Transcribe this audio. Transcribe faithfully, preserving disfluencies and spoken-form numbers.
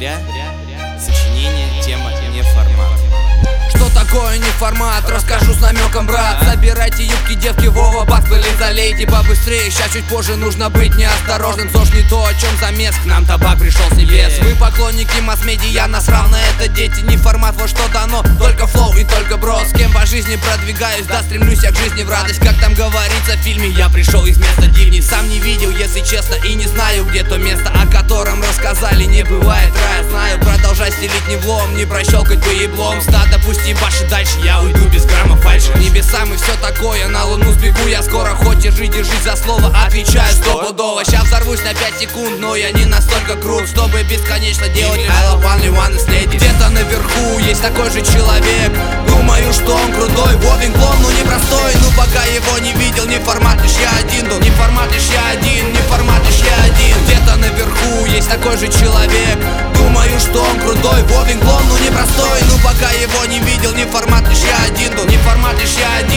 Зря. Сочинение, тема, не формат. Что такое не формат? Расскажу с намеком, брат. Собирайте юбки, девки, Вова, бак, пыли залейте побыстрее. Ща чуть позже нужно быть неосторожным. ЗОЖ не то, о чем замес, к нам табак пришел с небес. Вы поклонники масс-медиа, нас равно это дети. Не формат, вот что дано, только флоу и только бро. С кем по жизни продвигаюсь, да стремлюсь я к жизни в радость. Как там говорится в фильме, я пришел из места дивней. Сам не видел, если честно, и не знаю, где то место, о котором рассказали. Не бывает рая, знаю, продолжай стелить не влом, не прощелкать бы еблом. Стадо пусть ебашит дальше, я уйду без грамма фальши. Небесам и все такое, на луну сбегу я скоро. Хоть и жить, держись за слово, отвечаю стопудово. Сейчас взорвусь на пять секунд, но я не настолько крут, чтобы бесконечно делать I love only one is lady. Где-то наверху есть такой же человек, думаю, что он крутой. Вовин клон, ну непростой, ну пока его не видел. Не формат, лишь я один, да, не формат, лишь я один, не формат, лишь я один. Где-то наверху есть такой же человек, думаю, что он крутой. Вовин клон, ну непростой, ну пока его не видел. Не формат, лишь я один, да, не формат, лишь я один.